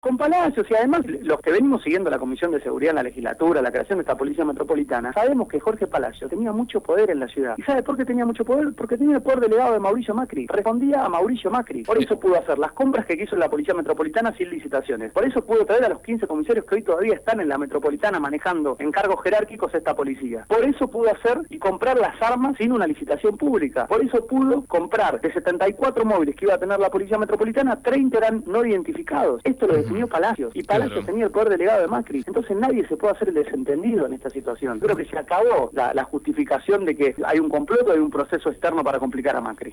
Con Palacios, y además los que venimos siguiendo la Comisión de Seguridad en la legislatura, la creación de esta Policía Metropolitana, sabemos que Jorge Palacios tenía mucho poder en la ciudad. ¿Y sabe por qué tenía mucho poder? Porque tenía el poder delegado de Mauricio Macri. Respondía a Mauricio Macri. Por eso pudo hacer las compras que quiso la Policía Metropolitana sin licitaciones. Por eso pudo traer a los 15 comisarios que hoy todavía están en la Metropolitana manejando en cargos jerárquicos esta policía. Por eso pudo hacer y comprar las armas sin una licitación pública. Por eso pudo comprar de 74 móviles que iba a tener la Policía Metropolitana, 30 eran no identificados. Esto lo definió Palacios. Y Palacios tenía el poder delegado de Macri. Entonces nadie se puede hacer el desentendido en esta situación. Creo que se acabó la justificación de que hay un complot o hay un proceso externo para complicar a Macri.